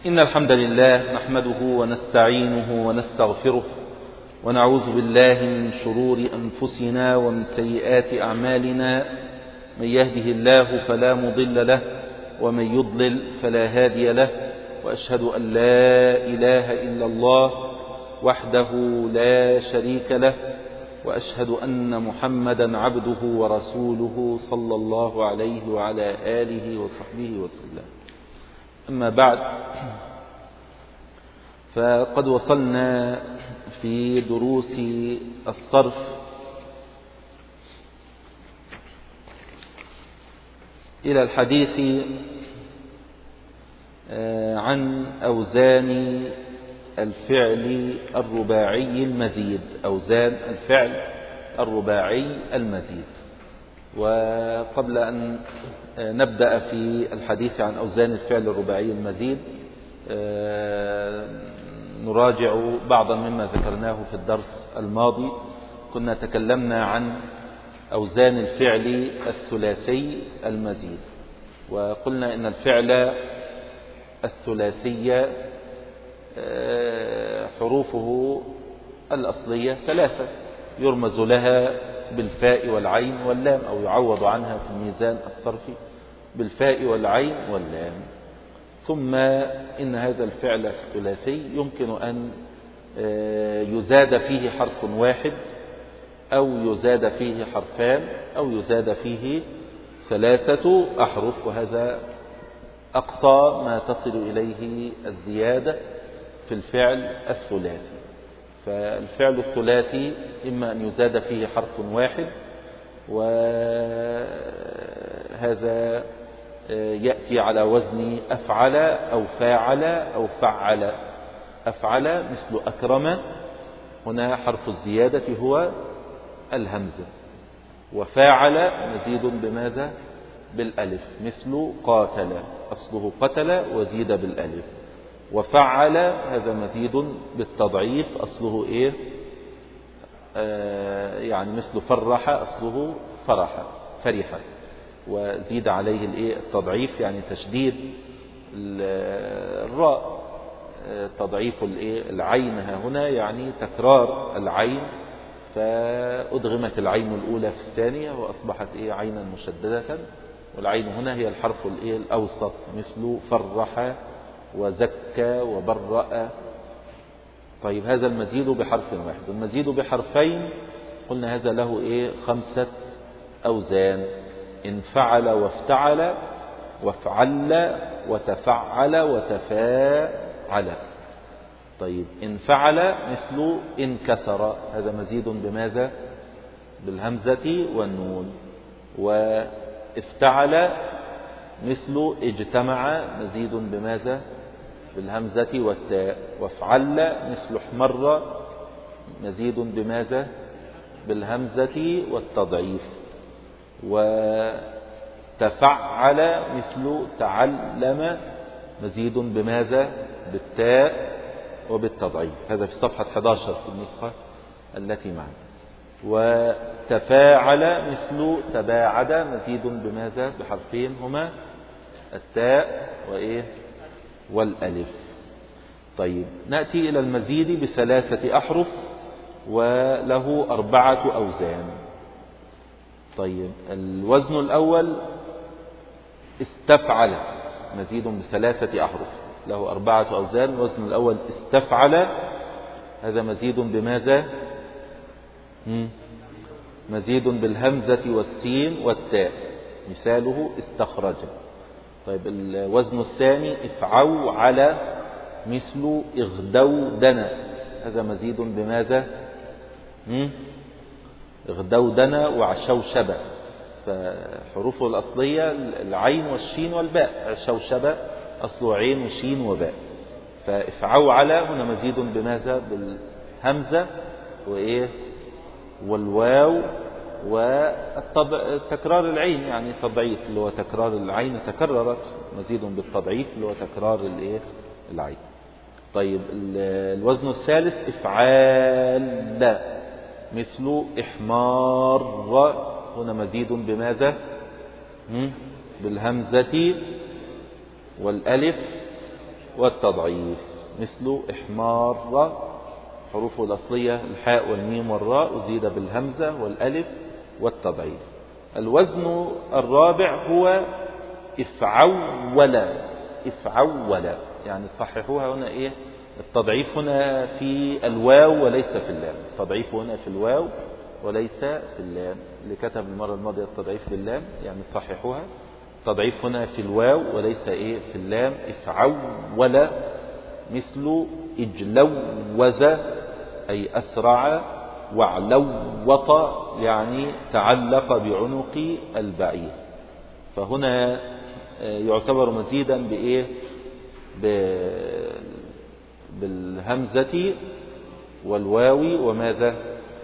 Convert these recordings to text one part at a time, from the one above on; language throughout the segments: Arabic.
إن الحمد لله نحمده ونستعينه ونستغفره ونعوذ بالله من شرور أنفسنا ومن سيئات أعمالنا. من يهده الله فلا مضل له ومن يضلل فلا هادي له، وأشهد أن لا إله إلا الله وحده لا شريك له، وأشهد أن محمدا عبده ورسوله صلى الله عليه وعلى آله وصحبه وسلم. أما بعد، فقد وصلنا في دروس الصرف إلى الحديث عن أوزان الفعل الرباعي المزيد، أوزان الفعل الرباعي المزيد. وقبل أن نبدأ في الحديث عن أوزان الفعل الرباعي المزيد، نراجع بعضا مما ذكرناه في الدرس الماضي. كنا تكلمنا عن أوزان الفعل الثلاثي المزيد، وقلنا إن الفعل الثلاثي حروفه الأصلية ثلاثة، يرمز لها بالفاء والعين واللام، أو يعوض عنها في الميزان الصرفي بالفاء والعين واللام. ثم إن هذا الفعل الثلاثي يمكن أن يزاد فيه حرف واحد، أو يزاد فيه حرفان، أو يزاد فيه ثلاثة أحرف، وهذا أقصى ما تصل إليه الزيادة في الفعل الثلاثي. فالفعل الثلاثي إما أن يزاد فيه حرف واحد، وهذا يأتي على وزن أفعل أو فاعل أو فعل. أفعل مثل أكرم، هنا حرف الزيادة هو الهمزة. وفاعل مزيد بماذا؟ بالألف، مثل قاتل، أصله قتل وزيد بالألف. وفعل هذا مزيد بالتضعيف، أصله إيه؟ يعني مثل فرح، أصله فرح، فرح، وزيد عليه الإيه؟ التضعيف، يعني تشديد الراء، تضعيف الإيه؟ العين هنا، يعني تكرار العين، فأدغمت العين الأولى في الثانية وأصبحت إيه؟ عينا مشددة. والعين هنا هي الحرف الإيه؟ الأوسط، مثل فرح وزكى وبرأ. طيب، هذا المزيد بحرف واحد. المزيد بحرفين قلنا هذا له إيه؟ 5 أوزان: انفعل وافتعل وافعل وتفعل وتفاعل. طيب، انفعل مثل انكسر، هذا مزيد بماذا؟ بالهمزة والنون. وافتعل مثل اجتمع، مزيد بماذا؟ بالهمزة والتاء. وافعل مثل احمر، مزيد بماذا؟ بالهمزة والتضعيف. وتفعل مثل تعلم، مزيد بماذا؟ بالتاء وبالتضعيف. هذا في صفحة 11 في النسخة التي معنا. وتفاعل مثل تباعد، مزيد بماذا؟ بحرفين هما التاء وإيه؟ والألف. طيب، نأتي إلى المزيد ب3 أحرف وله 4 أوزان. طيب، الوزن الأول استفعل، مزيد ب3 أحرف له 4 أوزان. الوزن الأول استفعل، هذا مزيد بماذا؟ مزيد بالهمزة والسين والتاء، مثاله استخرج. طيب، الوزن الثاني افعو على، مثل اغدودن، هذا مزيد بماذا؟ اغدودن وعشوشب، فحروفه الأصلية العين والشين والباء. عشوشب أصله عين وشين وباء. فافعو على هنا مزيد بماذا؟ بالهمزة وإيه؟ والواو وتكرار العين، يعني تضعيف، اللي هو تكرار العين تكررت، مزيد بالتضعيف اللي هو تكرار الإيه؟ العين. طيب، الوزن الثالث افعال، مثل احمار، هنا مزيد بماذا؟ بالهمزة والألف والتضعيف، مثل إحمار حروفه الأصلية الحاء والميم والراء، وزيد بالهمزة والألف والتضعيف. الوزن الرابع هو إفعول. إفعول يعني صححوها هنا إيه؟ التضعيف هنا في الواو وليس في اللام. التضعيف هنا في الواو وليس في اللام. اللي كتب المرة الماضية التضعيف باللام يعني صححوها. التضعيف هنا في الواو وليس إيه؟ في اللام. إفعول مثل إجلوز أي أسرع، وعلوط يعني تعلق بعنق البعير. فهنا يعتبر مزيدا بإيه؟ بالهمزة والواو وماذا؟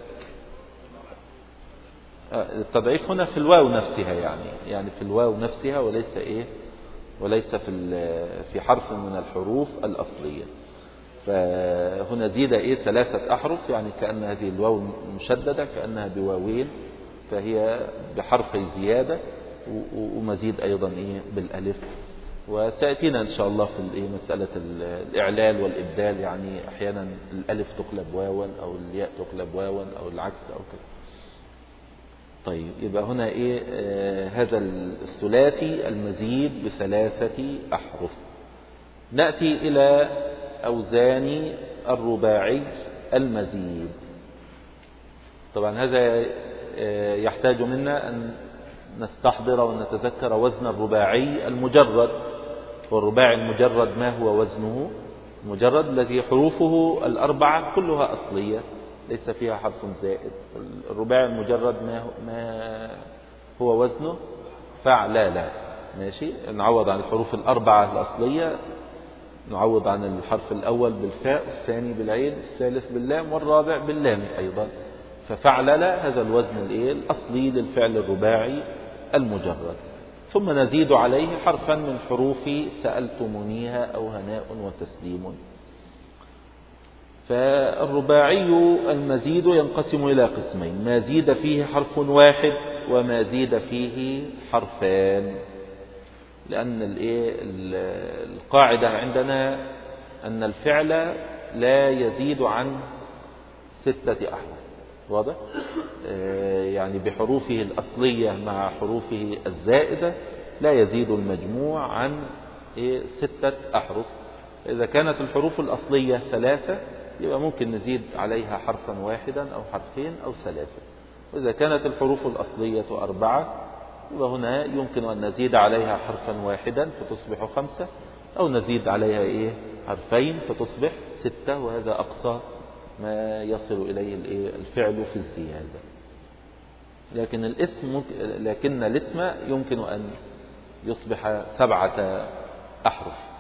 التضعيف هنا في الواو نفسها يعني في الواو نفسها وليس إيه؟ وليس في حرف من الحروف الأصلية. فهنا زيد إيه؟ 3 أحرف، يعني كأن هذه الواو مشددة كأنها بواوين، فهي بحرفي زيادة، ومزيد أيضا إيه؟ بالألف. وسيأتينا إن شاء الله في مسألة الإعلال والإبدال، يعني أحيانا الألف تقلب واوا أو الياء تقلب واوا أو العكس أو كده. طيب يبقى هنا إيه؟ هذا الثلاثي المزيد ب3 أحرف. نأتي إلى أوزان الرباعي المزيد. طبعا هذا يحتاج منا أن نستحضر ونتذكر وزن الرباعي المجرد. والرباعي المجرد ما هو وزنه؟ المجرد الذي حروفه الأربعة كلها أصلية ليس فيها حرف زائد. الرباعي المجرد ما هو وزنه؟ فعلالة. ماشي، نعوض عن الحروف الأربعة الأصلية، نعوض عن الحرف الأول بالفاء، الثاني بالعين، الثالث باللام، والرابع باللام أيضا. ففعلل هذا الوزن الأصلي للفعل الرباعي المجرد. ثم نزيد عليه حرفا من حروف سألتمونيها أو هناء وتسليم. فالرباعي المزيد ينقسم إلى قسمين: ما زيد فيه حرف واحد وما زيد فيه حرفان. لأن القاعدة عندنا أن الفعل لا يزيد عن 6 أحرف. واضح؟ يعني بحروفه الأصلية مع حروفه الزائدة لا يزيد المجموع عن 6 أحرف. إذا كانت الحروف الأصلية 3 يبقى ممكن نزيد عليها حرفا واحدا أو حرفين أو 3. وإذا كانت الحروف الأصلية 4 يبقى هنا يمكن أن نزيد عليها حرفا واحدا فتصبح 5، أو نزيد عليها حرفين فتصبح 6. وهذا أقصى ما يصل إليه الفعل في الزيادة. لكن الاسم يمكن أن يصبح 7 أحرف.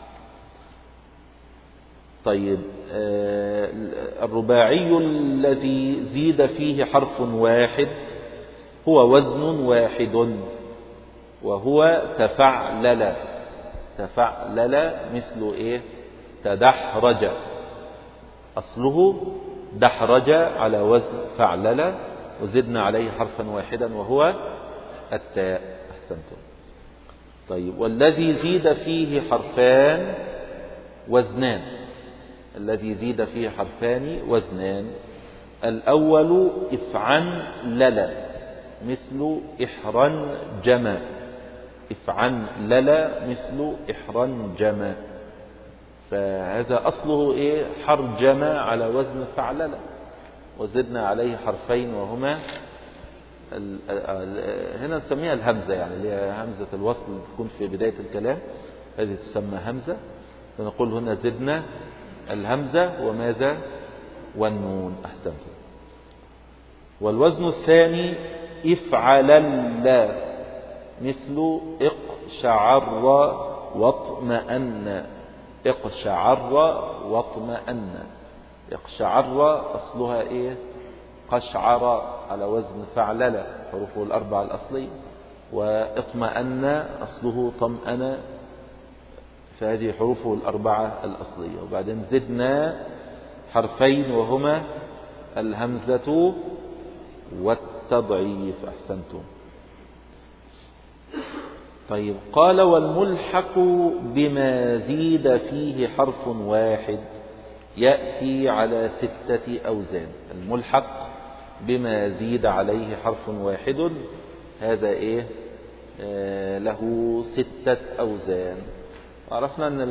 طيب، الرباعي الذي زيد فيه حرف واحد هو وزن واحد، وهو تفعلل. تفعلل مثل تدحرج، أصله دحرج على وزن فعلل، وزدنا عليه حرفا واحدا وهو التاء. أحسنتم. طيب، والذي زيد فيه حرفان وزنان. الذي زيد فيه حرفان وزنان: الأول إفعنلل مثل إحرنجم. إفعنلل مثل إحرنجم، فهذا أصله حرجم على وزن فعلل، وزدنا عليه حرفين وهما هنا نسميها الهمزة، يعني اللي هي همزة الوصل اللي تكون في بداية الكلام، هذه تسمى همزة. فنقول هنا زدنا الهمزة وماذا؟ والنون. أحسنتم. والوزن الثاني إفعلل مثل اقشعر واطمأن. اقشعر واطمأن. اقشعر أصلها قشعر على وزن فعلل، حروفه الأربعة الأصلية. واطمأن أصله طمأن، فهذه حروفه الأربعة الأصلية. وبعدين زدنا حرفين وهما الهمزة والتضعيف. أحسنتم. طيب قال والملحق بما زيد فيه حرف واحد يأتي على 6 أوزان. الملحق بما زيد عليه حرف واحد هذا إيه؟ له 6 أوزان. وعرفنا أن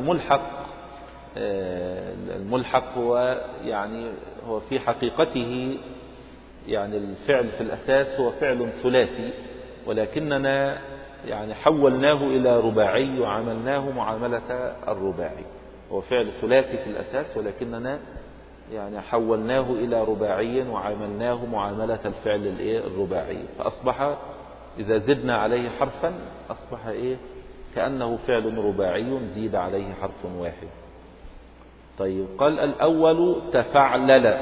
الملحق هو هو في حقيقته الفعل في الأساس هو فعل ثلاثي، ولكننا حولناه إلى رباعي وعملناه معاملة الرباعي. هو فعل ثلاثي في الأساس، ولكننا حولناه إلى رباعي وعملناه معاملة الفعل الرباعي، فأصبح إذا زدنا عليه حرفا أصبح كأنه فعل رباعي زيد عليه حرف واحد. طيب قال الأول تفعلل.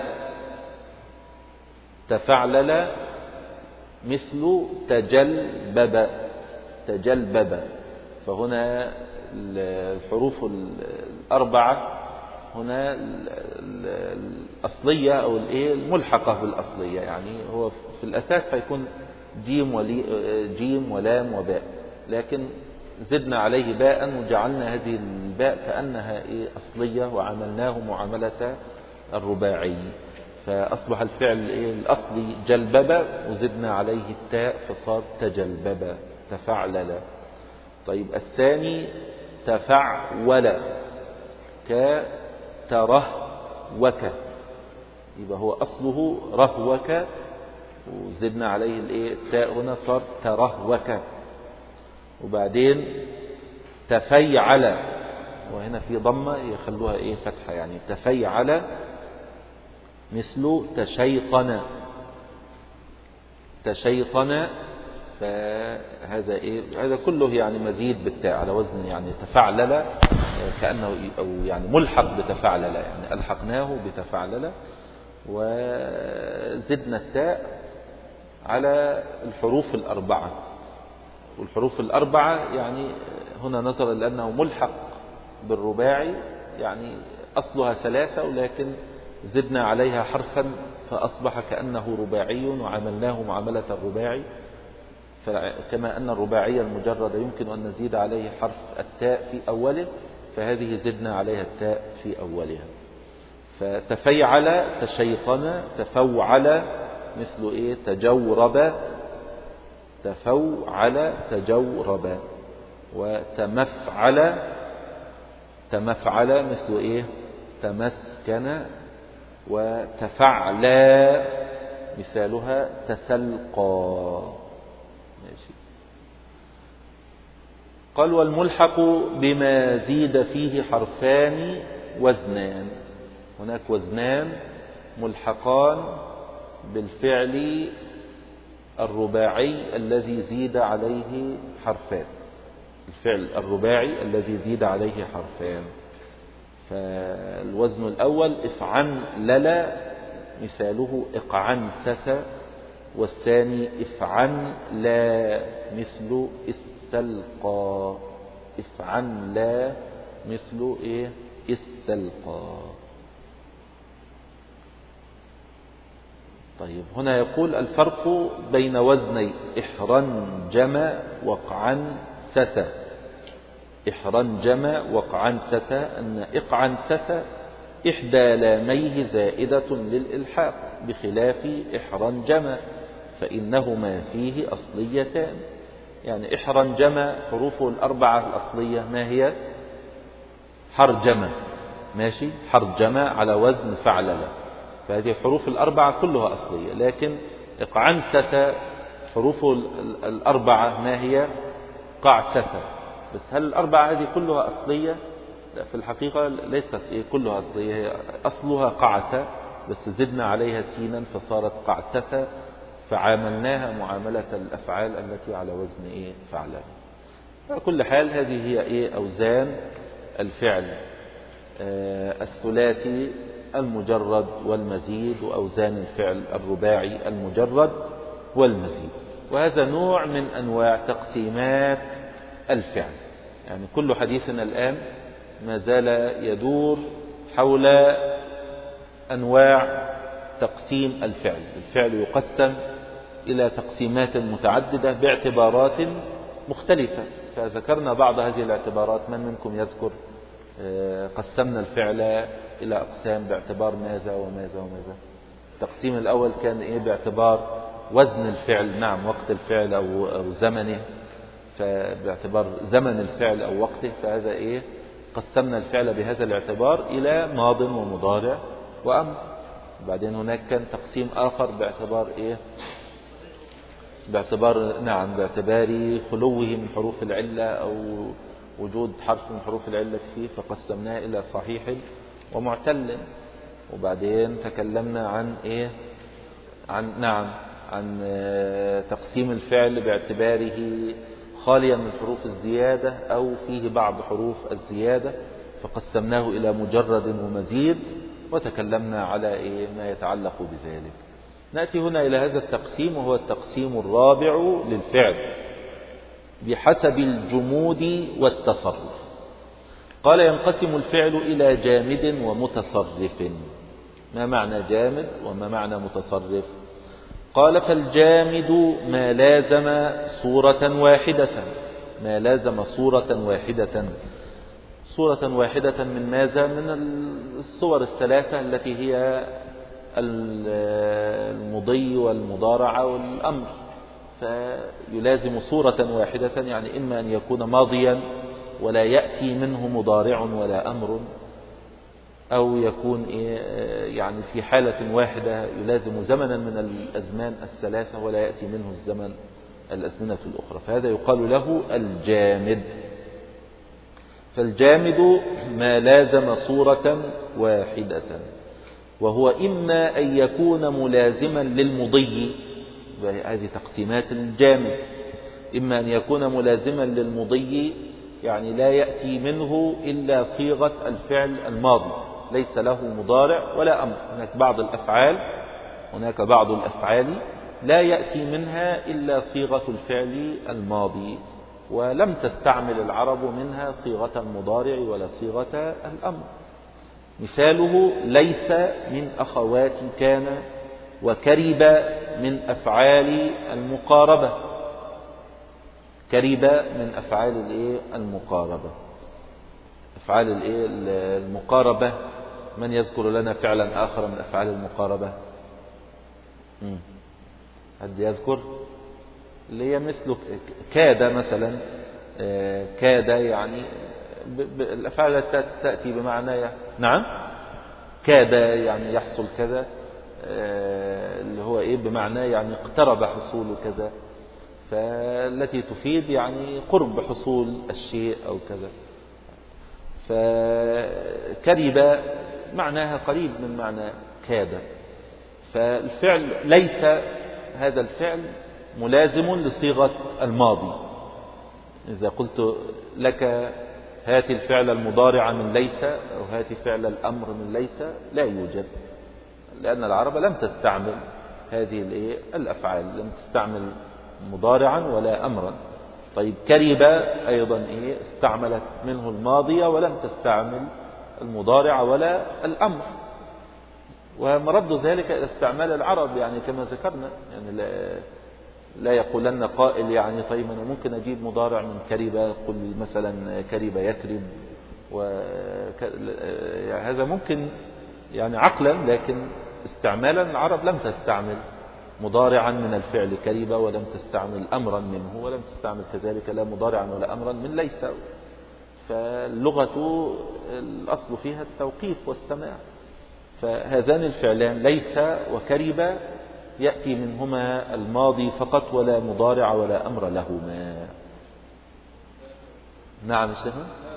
تفعلل مثل تجلبب. تجلبب، فهنا الحروف الأربعة هنا الأصلية أو الملحقة بالأصلية، هو في الأساس فيكون جيم ولام وباء، لكن زدنا عليه باء وجعلنا هذه الباء كأنها أصلية وعملناه معاملة الرباعي، فأصبح الفعل الأصلي جلبب وزدنا عليه التاء فصار تجلبب. تفعلل. طيب الثاني تفعول كترهوك، يبقى هو أصله رهوك وزدنا عليه التاء هنا صار ترهوك. وبعدين تفيعل، وهنا في ضمة يخلوها فتحة، تفيعل مثل تشيطن. تشيطن، فهذا هذا كله مزيد بالتاء على وزن تفعلل، كأنه أو ملحق بتفعلل، ألحقناه بتفعلل وزدنا التاء على الحروف الأربعة. والحروف الأربعة هنا نظرا لأنه ملحق بالرباعي، أصلها 3 ولكن زدنا عليها حرفا فأصبح كأنه رباعي وعملناه معاملة الرباعي. كما أن الرباعي المجرد يمكن أن نزيد عليه حرف التاء في أوله، فهذه زدنا عليها التاء في أولها. فتفيعل تشيطن. تفوعل مثل تجورب. تفوعل تجورب. وتمفعل. تمفعل مثل تمسكن. وتفعلى مثالها تسلقى. ماشي. قال والملحق بما زيد فيه حرفان وزنان. هناك وزنان ملحقان بالفعل الرباعي الذي زيد عليه حرفان. الفعل الرباعي الذي زيد عليه حرفان. فالوزن الأول افعنلل مثاله اقعنسس. والثاني افعنلا مثل استلقى. افعنلا مثل استلقى. طيب هنا يقول الفرق بين وزني احرنجم وقعنسس. احرنجم وقعنسس أن اقعنسس إحدى لاميه زائدة للإلحاق بخلاف احرنجم فإنهما فيه أصليتان. احرنجم حروفه الأربعة الأصلية ما هي؟ حرجم. ماشي. حرجم على وزن فعلل، فهذه الحروف الأربعة كلها أصلية. لكن اقعنسس حروفه الأربعة ما هي؟ قعسس. بس هل الأربعة هذه كلها أصلية؟ لا، في الحقيقة ليست كلها أصلية، هي أصلها قعس بس زدنا عليها سينا فصارت قعسس، فعاملناها معاملة الأفعال التي على وزن فعلا. على كل حال هذه هي أوزان الفعل الثلاثي المجرد والمزيد، وأوزان الفعل الرباعي المجرد والمزيد. وهذا نوع من أنواع تقسيمات الفعل. كل حديثنا الآن ما زال يدور حول أنواع تقسيم الفعل. الفعل يقسم إلى تقسيمات متعددة باعتبارات مختلفة. فذكرنا بعض هذه الاعتبارات. من منكم يذكر؟ قسمنا الفعل إلى أقسام باعتبار ماذا وماذا وماذا. التقسيم الأول كان إيه؟ باعتبار وزن الفعل، نعم، وقت الفعل أو زمنه، فباعتبار زمن الفعل أو وقته، فهذا إيه؟ قسمنا الفعل بهذا الاعتبار إلى ماض ومضارع وأمر. بعدين هناك كان تقسيم آخر باعتبار إيه؟ باعتبار خلوه من حروف العلة أو وجود حرف من حروف العلة فيه، فقسمناه إلى صحيح ومعتل. وبعدين تكلمنا عن إيه؟ عن تقسيم الفعل باعتباره خاليا من حروف الزيادة أو فيه بعض حروف الزيادة، فقسمناه إلى مجرد ومزيد، وتكلمنا على إيه؟ ما يتعلق بذلك. نأتي هنا إلى هذا التقسيم، وهو التقسيم الرابع للفعل بحسب الجمود والتصرف. قال: ينقسم الفعل إلى جامد ومتصرف. ما معنى جامد وما معنى متصرف؟ قال: فالجامد ما لازم صورة واحدة. ما لازم صورة واحدة. صورة واحدة من ماذا؟ من الصور الثلاثة التي هي المضي والمضارع والأمر. فيلازم صورة واحدة، يعني إما أن يكون ماضيا ولا يأتي منه مضارع ولا أمر، أو يكون يعني في حالة واحدة يلازم زمنا من الأزمان الثلاثة ولا يأتي منه الأزمنة الأخرى، فهذا يقال له الجامد. فالجامد ما لازم صورة واحدة، وهو إما أن يكون ملازما للمضي. هذه تقسيمات الجامد. إما أن يكون ملازما للمضي، يعني لا يأتي منه إلا صيغة الفعل الماضي، ليس له مضارع ولا أمر. هناك بعض الأفعال لا يأتي منها إلا صيغة الفعل الماضي، ولم تستعمل العرب منها صيغة المضارع ولا صيغة الأمر. مثاله: ليس من أخوات كان، وكرب من أفعال المقاربة. كرب من أفعال المقاربة. أفعال المقاربة، من يذكر لنا فعلا آخر من أفعال المقاربة؟ حد يذكر؟ اللي هي مثل كاد مثلا. كاد يعني الأفعال تأتي بمعنى نعم، كاد يعني يحصل كذا، اللي هو بمعنى يعني اقترب حصول كذا، فالتي تفيد يعني قرب حصول الشيء أو كذا. فكرب معناها قريب من معنى كاد. فالفعل ليس، هذا الفعل ملازم لصيغة الماضي. إذا قلت لك هات الفعل المضارع من ليس، أو هات فعل الأمر من ليس، لا يوجد، لأن العرب لم تستعمل هذه الأفعال، لم تستعمل مضارعا ولا أمرا. طيب كرب أيضا استعملت منه الماضية ولم تستعمل المضارع ولا الأمر. ومرد ذلك استعمال العرب، يعني كما ذكرنا، يعني لا يقولن قائل يعني طيب أنا ممكن أجيب مضارع من كرب، قل مثلا كرب يكرب، هذا ممكن يعني عقلا، لكن استعمالا العرب لم تستعمل مضارعا من الفعل كرب، ولم تستعمل أمرا منه، ولم تستعمل كذلك لا مضارعا ولا أمرا من ليس. فاللغة الأصل فيها التوقيف والسماع. فهذان الفعلان ليس وكرب يأتي منهما الماضي فقط، ولا مضارع ولا أمر لهما. نعم شيخ،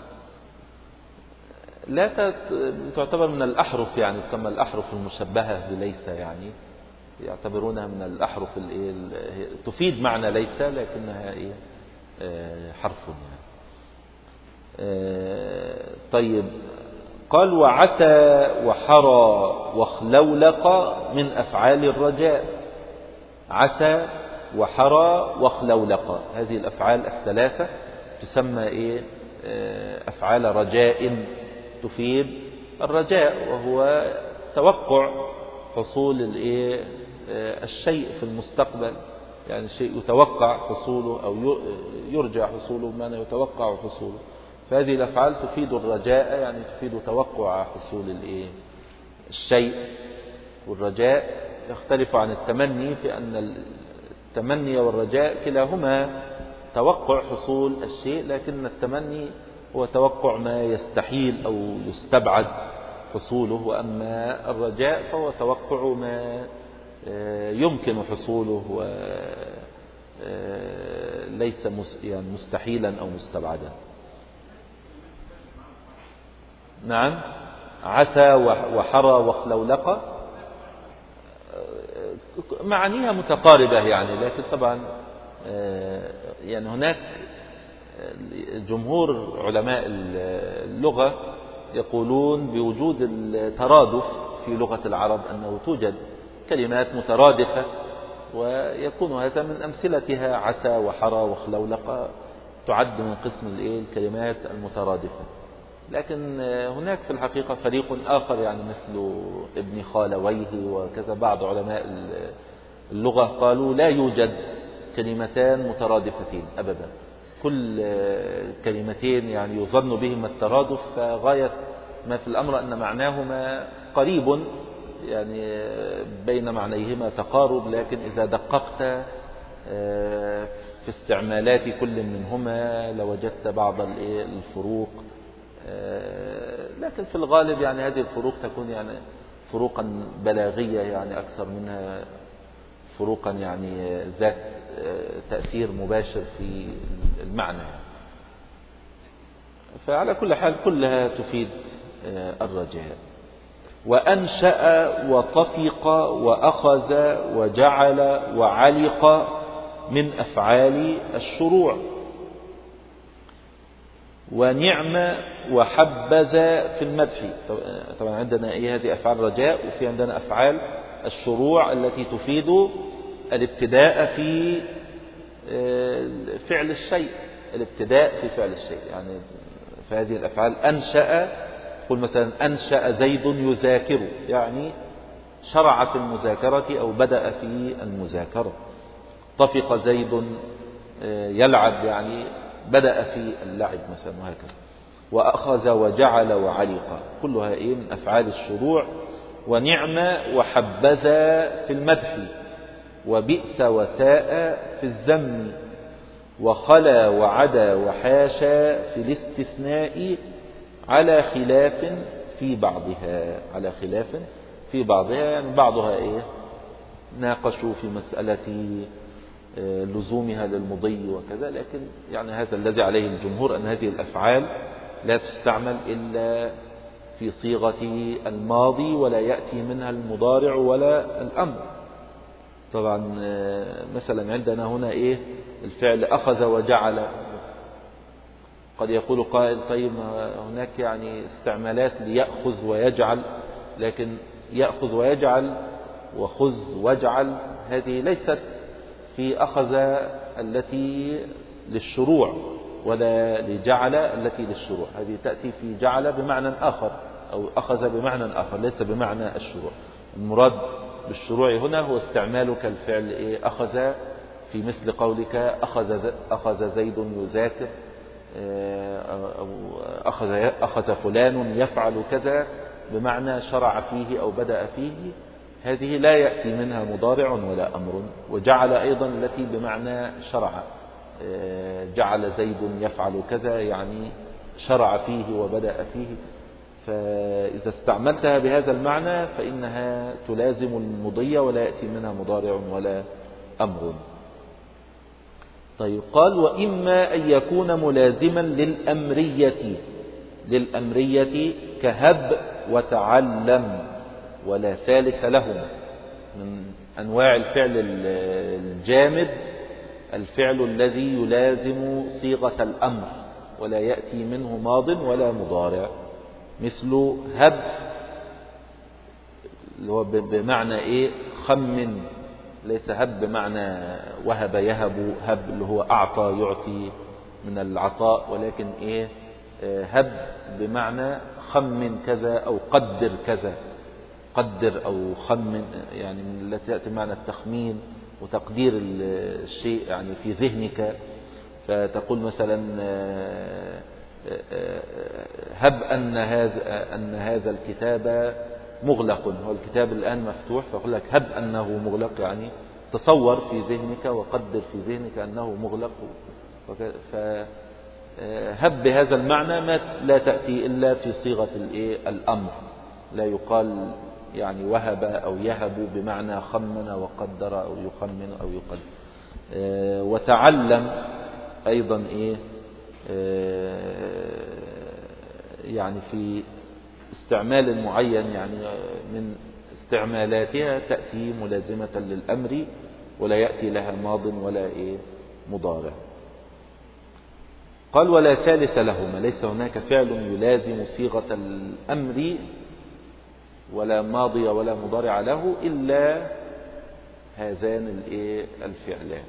لا تعتبر من الأحرف، يعني تسمى الأحرف المشبهة بليس، يعني يعتبرونها من الأحرف تفيد معنى ليس، لكنها حرف يعني. طيب، قال: وعسى وحرى وخلولق من أفعال الرجاء. عسى وحرى وخلولق، هذه الأفعال الثلاثة تسمى أفعال رجاء، تفيد الرجاء، وهو توقع حصول الشيء في المستقبل. يعني شيء يتوقع حصوله أو يرجى حصوله بمعنى يتوقع حصوله. فهذه الأفعال تفيد الرجاء، يعني تفيد توقع حصول الشيء. والرجاء يختلف عن التمني في أن التمني والرجاء كلاهما توقع حصول الشيء، لكن التمني هو توقع ما يستحيل أو يستبعد حصوله، وأما الرجاء فهو توقع ما يمكن حصوله وليس يعني مستحيلا أو مستبعدا. نعم، عسى وحرى وخلولقة معانيها متقاربة يعني، لكن طبعا يعني هناك جمهور علماء اللغة يقولون بوجود الترادف في لغة العرب، أنه توجد كلمات مترادفة، ويكون هذا من أمثلتها عسى وحرى وخلولقة، تعد من قسم الكلمات المترادفة. لكن هناك في الحقيقة فريق آخر يعني مثل ابن خالويه وكذا بعض علماء اللغة قالوا لا يوجد كلمتان مترادفتين أبدا، كل كلمتين يعني يظن بهما الترادف، فغاية ما في الأمر أن معناهما قريب، يعني بين معنيهما تقارب، لكن إذا دققت في استعمالات كل منهما لوجدت بعض الفروق، لكن في الغالب يعني هذه الفروق تكون يعني فروقا بلاغية يعني أكثر منها فروقا يعني ذات تأثير مباشر في المعنى. فعلى كل حال كلها تفيد الرجاء. وأنشأ وطفق وأخذ وجعل وعلق من أفعال الشروع. ونعم وحبذ في المدح. طبعا عندنا هذه أفعال رجاء، وفي عندنا أفعال الشروع التي تفيد الابتداء في فعل الشيء، الابتداء في فعل الشيء. يعني فهذه الأفعال أنشأ، قل مثلا أنشأ زيد يذاكر، يعني شرع في المذاكرة أو بدأ في المذاكرة. طفق زيد يلعب، يعني بدأ في اللعب مثلا، وهكذا. وأخذ وجعل وعلق كلها من أفعال الشروع. ونعم وحبذ في المدح، وبئس وساء في الذم، وخلا وعدا وحاشا في الاستثناء على خلاف في بعضها. على خلاف في بعضها يعني بعضها ناقشوا في مسألة لزومها للمضي وكذا، لكن يعني هذا الذي عليه الجمهور أن هذه الأفعال لا تستعمل إلا في صيغة الماضي، ولا يأتي منها المضارع ولا الأمر. طبعا مثلا عندنا هنا الفعل أخذ وجعل، قد يقول قائل طيب هناك يعني استعمالات ليأخذ ويجعل، لكن يأخذ ويجعل وخذ واجعل هذه ليست في أخذ التي للشروع، ولا لجعل التي للشروع، هذه تأتي في جعل بمعنى آخر، أو أخذ بمعنى آخر ليس بمعنى الشروع. المراد بالشروع هنا هو استعمالك الفعل أخذ في مثل قولك أخذ زيد يذاكر، أو أخذ فلان يفعل كذا بمعنى شرع فيه أو بدأ فيه، هذه لا يأتي منها مضارع ولا أمر. وجعل أيضا التي بمعنى شرع، جعل زيد يفعل كذا يعني شرع فيه وبدأ فيه، فإذا استعملتها بهذا المعنى فإنها تلازم المضي ولا يأتي منها مضارع ولا أمر. طيب قال وإما أن يكون ملازما للأمرية كهب وتعلم ولا ثالث لهما. من أنواع الفعل الجامد الفعل الذي يلازم صيغة الأمر ولا يأتي منه ماض ولا مضارع، مثل هب اللي هو بمعنى خمن، ليس هب بمعنى وهب يهب، هب اللي هو أعطى يعطي من العطاء، ولكن هب بمعنى خمن كذا أو قدر كذا، قدر أو خمن، يعني من التي تأتي معنى التخمين وتقدير الشيء يعني في ذهنك، فتقول مثلا هب أن هذا الكتاب مغلق، هو الكتاب الآن مفتوح، فأقول لك هب أنه مغلق، يعني تصور في ذهنك وقدر في ذهنك أنه مغلق. فهب بهذا المعنى ما لا تأتي إلا في صيغة الأمر، لا يقال يعني وهب أو يهب بمعنى خمن وقدر أو يخمن أو يقدر. وتعلم أيضا يعني في استعمال معين، يعني من استعمالاتها تأتي ملازمة للأمر ولا يأتي لها ماض ولا مضارع. قال ولا ثالث لهما، ليس هناك فعل يلازم صيغة الأمر ولا ماضي ولا مضارع له إلا هذان الفعلان.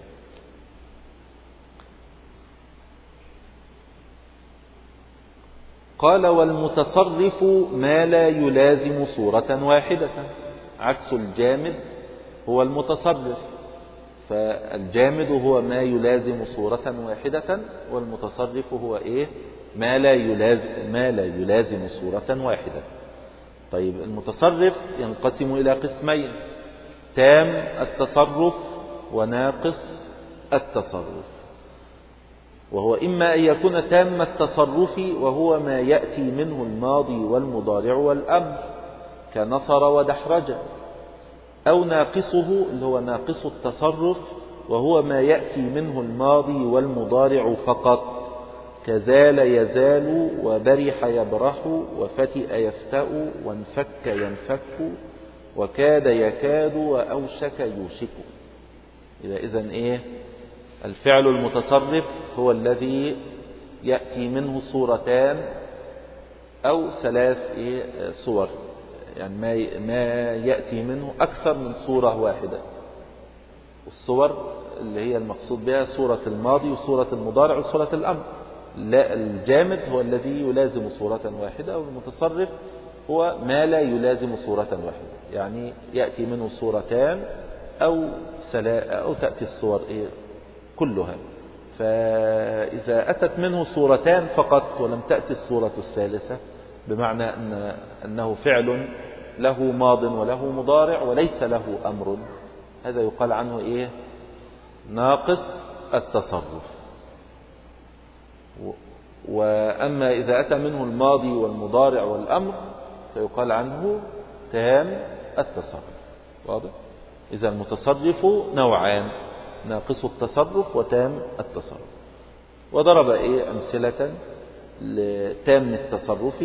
قال والمتصرف ما لا يلازم صورة واحدة، عكس الجامد هو المتصرف، فالجامد هو ما يلازم صورة واحدة، والمتصرف هو ما لا يلازم صورة واحدة. طيب المتصرف ينقسم إلى قسمين: تام التصرف وناقص التصرف. وهو إما أن يكون تام التصرف وهو ما يأتي منه الماضي والمضارع والأمر كنصر ودحرج، أو ناقصه اللي هو ناقص التصرف وهو ما يأتي منه الماضي والمضارع فقط كزال يزال وبرح يبرح وفتئ يفتأ وانفك ينفك وكاد يكاد وأوشك يوشك. إذن الفعل المتصرف هو الذي يأتي منه صورتان أو ثلاث صور، يعني ما يأتي منه أكثر من صورة واحدة. الصور اللي هي المقصود بها صورة الماضي وصورة المضارع وصورة الأمر. لا، الجامد هو الذي يلازم صورة واحدة، والمتصرف هو ما لا يلازم صورة واحدة، يعني يأتي منه صورتان أو تأتي الصور كلها. فإذا أتت منه صورتان فقط ولم تأتي الصورة الثالثة، بمعنى أنه فعل له ماض وله مضارع وليس له أمر، هذا يقال عنه ناقص التصرف. وأما إذا أتى منه الماضي والمضارع والأمر فيقال عنه تام التصرف. واضح؟ إذا المتصرف نوعان: ناقص التصرف وتام التصرف. وضرب أمثلة لتام التصرف،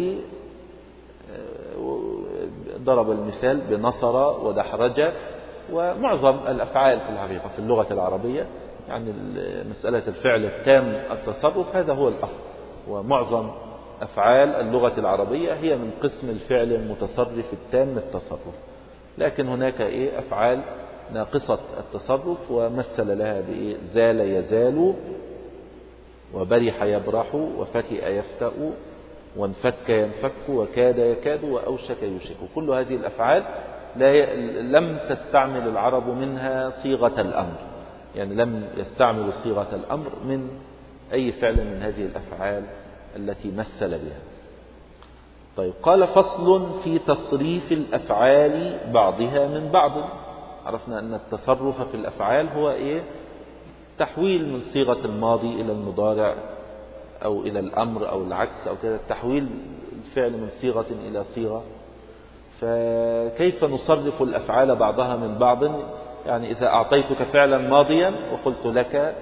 ضرب المثال بنصر ودحرج. ومعظم الأفعال في الحقيقة في اللغة العربية، يعني مسألة الفعل التام التصرف هذا هو الأصل، ومعظم أفعال اللغة العربية هي من قسم الفعل المتصرف التام التصرف. لكن هناك أفعال ناقصة التصرف، ومثل لها زال يزال وبرح يبرح وفتئ يفتأ وانفك ينفك وكاد يكاد وأوشك يوشك. كل هذه الأفعال لم تستعمل العرب منها صيغة الأمر، يعني لم يستعملوا صيغة الأمر من أي فعل من هذه الأفعال التي مثل بها. طيب، قال فصل في تصريف الأفعال بعضها من بعض. عرفنا أن التصرف في الأفعال هو تحويل من صيغة الماضي إلى المضارع أو إلى الأمر أو العكس أو كذا، تحويل الفعل من صيغة إلى صيغة. فكيف نصرف الأفعال بعضها من بعض؟ يعني إذا أعطيتك فعلا ماضيا وقلت لك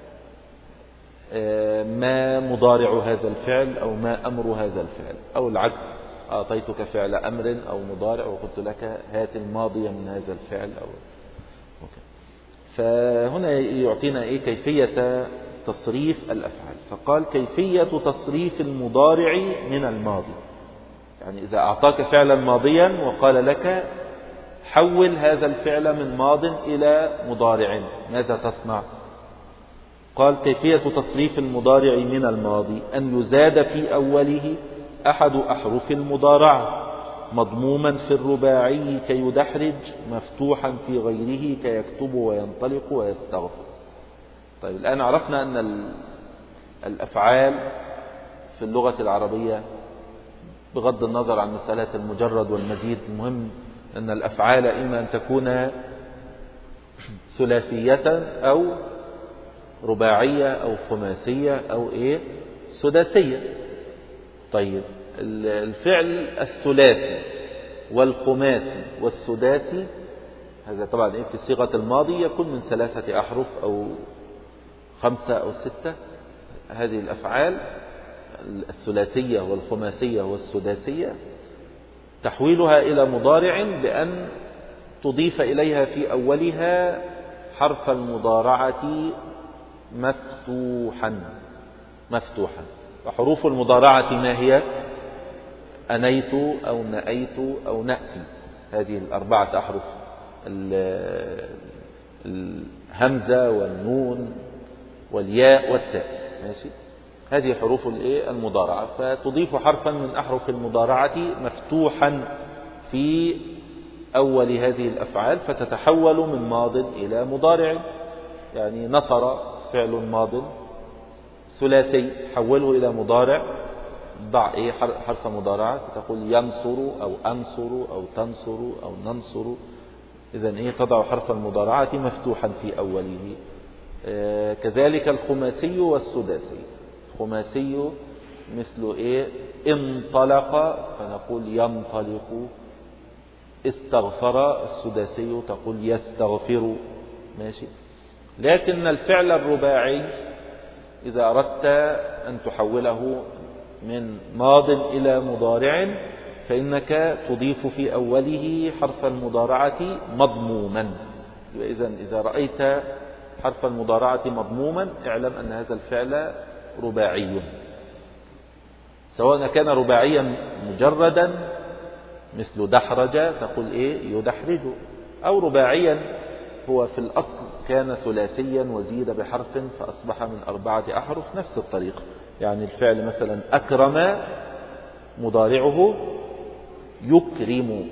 ما مضارع هذا الفعل أو ما أمر هذا الفعل، أو العكس، أعطيتك فعل أمر أو مضارع وقلت لك هات الماضي من هذا الفعل فهنا يعطينا كيفية تصريف الأفعال. فقال كيفية تصريف المضارع من الماضي، يعني إذا أعطاك فعلا ماضيا وقال لك حول هذا الفعل من ماض إلى مضارع، ماذا تصنع؟ قال كيفية تصريف المضارع من الماضي أن يزاد في أوله أحد أحرف المضارعة مضموما في الرباعي كيدحرج، مفتوحا في غيره كيكتب وينطلق ويستغفر. طيب الآن عرفنا أن الأفعال في اللغة العربية بغض النظر عن مسألة المجرد والمزيد، المهم أن الأفعال إما أن تكون ثلاثية أو رباعية أو خماسية أو سداسية. طيب الفعل الثلاثي والخماسي والسداسي هذا طبعا في صيغة الماضي يكون من 3 أحرف أو 5 أو 6. هذه الأفعال الثلاثية والخماسية والسداسية تحويلها إلى مضارع بأن تضيف إليها في أولها حرف المضارعة مفتوحا. وحروف المضارعة ما هي؟ أنيت أو نأيت أو نأتي، هذه 4 أحرف، الهمزة والنون والياء والتاء، ماشي؟ هذه حروف المضارعة، فتضيف حرفا من أحرف المضارعة مفتوحا في أول هذه الأفعال فتتحول من ماض إلى مضارع. يعني نصر فعل ماض ثلاثي، حوله إلى مضارع، ضع حرف مضارعة، تقول ينصر أو أنصر أو تنصر أو ننصر. إذن تضع حرف المضارعة مفتوحا في أوله. كذلك الخماسي والسداسي. الخماسي مثل انطلق فنقول ينطلق، استغفر السداسي تقول يستغفر، ماشي؟ لكن الفعل الرباعي إذا أردت أن تحوله من ماض إلى مضارع فإنك تضيف في أوله حرف المضارعة مضموما. إذا رأيت حرف المضارعة مضموما اعلم أن هذا الفعل رباعي، سواء كان رباعيا مجردا مثل دحرج تقول يدحرج، أو رباعيا هو في الأصل كان ثلاثيا وزيد بحرف فأصبح من 4 أحرف، نفس الطريقة. يعني الفعل مثلا أكرم مضارعه يكرم،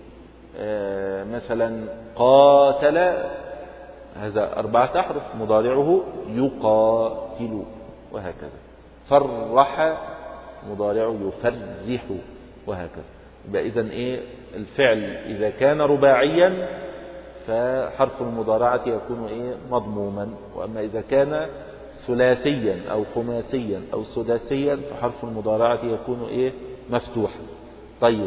مثلا قاتل هذا 4 أحرف مضارعه يقاتل، وهكذا. فرح مضارعه يفرح، وهكذا. يبقى إذن الفعل إذا كان رباعيا فحرف المضارعة يكون مضموما، وأما إذا كان ثلاثيا أو خماسيا أو سداسيا فحرف المضارعة يكون مفتوحا. طيب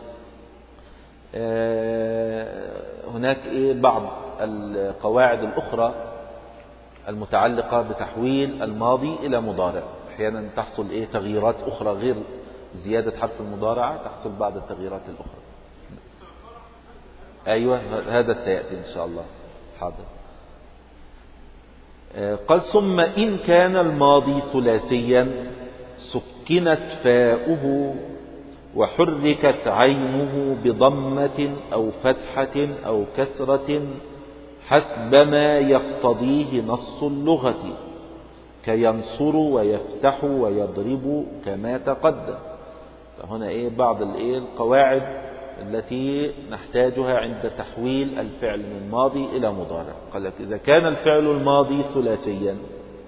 هناك بعض القواعد الأخرى المتعلقة بتحويل الماضي إلى مضارع. أحيانا تحصل تغييرات أخرى غير زيادة حرف المضارعة، تحصل بعض التغييرات الأخرى. أيوة هذا سيأتي إن شاء الله. حاضر. قال ثم إن كان الماضي ثلاثيا سكنت فاؤه وحركت عينه بضمة أو فتحة أو كسرة حسب ما يقتضيه نص اللغة، كينصر ويفتح ويضرب كما تقدم. فهنا بعض القواعد التي نحتاجها عند تحويل الفعل من ماضي إلى مضارع. قال لك إذا كان الفعل الماضي ثلاثيا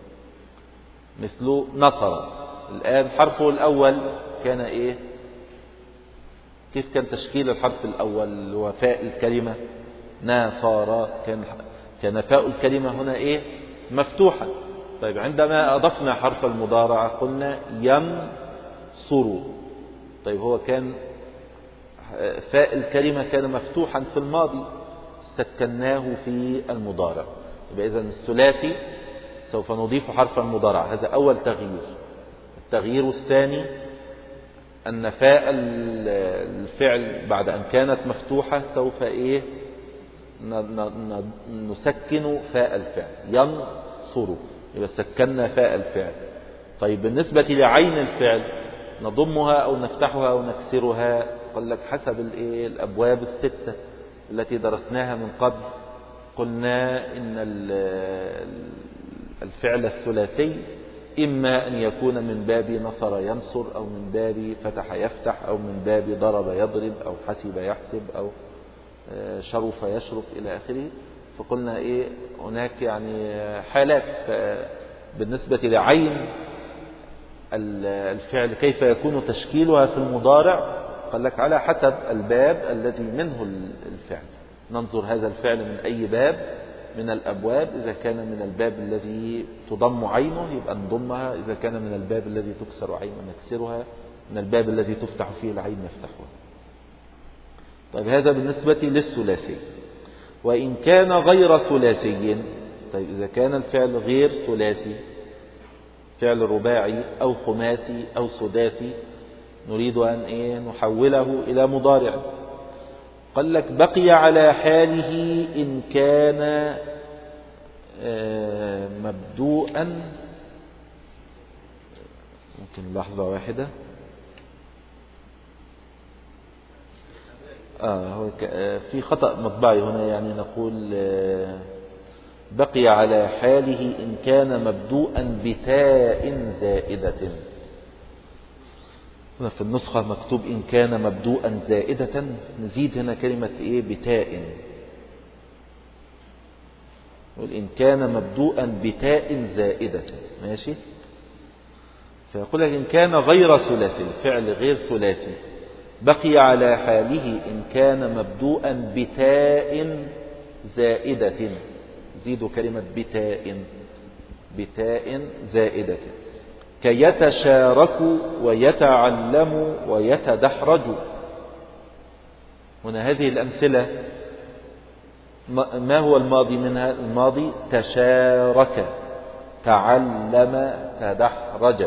مثل نصر، الآن حرفه الأول كان كيف كان تشكيل الحرف الأول اللي هو فاء الكلمة؟ ناصر، كان فاء الكلمة هنا مفتوحة. طيب عندما أضفنا حرف المضارعة قلنا ينصر، طيب هو كان فاء الكلمة كان مفتوحا في الماضي، سكناه في المضارع. يبقى إذن الثلاثي سوف نضيف حرف المضارع، هذا أول تغيير. التغيير الثاني أن فاء الفعل بعد أن كانت مفتوحة سوف نسكن فاء الفعل ينصر، يبقى سكننا فاء الفعل. طيب بالنسبة لعين الفعل نضمها أو نفتحها أو نكسرها؟ قال لك حسب الأبواب 6 التي درسناها من قبل. قلنا إن الفعل الثلاثي إما أن يكون من باب نصر ينصر، أو من باب فتح يفتح، أو من باب ضرب يضرب، أو حسب يحسب، أو شرف يشرف إلى آخره. فقلنا هناك يعني حالات. بالنسبة لعين الفعل كيف يكون تشكيلها في المضارع؟ قال لك على حسب الباب الذي منه الفعل، ننظر هذا الفعل من أي باب من الأبواب. إذا كان من الباب الذي تضم عينه يبقى نضمها، إذا كان من الباب الذي تكسر عينه نكسرها، من الباب الذي تفتح فيه العين نفتحها. طيب هذا بالنسبة للثلاثي. وإن كان غير ثلاثي، طيب إذا كان الفعل غير ثلاثي، فعل رباعي أو خماسي أو سداسي، نريد أن نحوله إلى مضارع. قال لك بقي على حاله إن كان مبدوءا. ممكن لحظة واحدة. هو في خطأ مطبعي هنا، يعني نقول بقي على حاله إن كان مبدوءا بتاء زائدة. في النسخة مكتوب إن كان مبدوءا زائدة، نزيد هنا كلمة بتاء، وإن كان مبدوءا بتاء زائدة. ماشي. فيقول لك إن كان غير ثلاثي، الفعل غير ثلاثي، بقي على حاله إن كان مبدوءا بتاء زائدة. زيدوا كلمة بتاء زائدة. كيتشارك ويتعلم ويتدحرج. هنا هذه الأمثلة ما هو الماضي منها؟ الماضي تشارك، تعلم، تدحرج.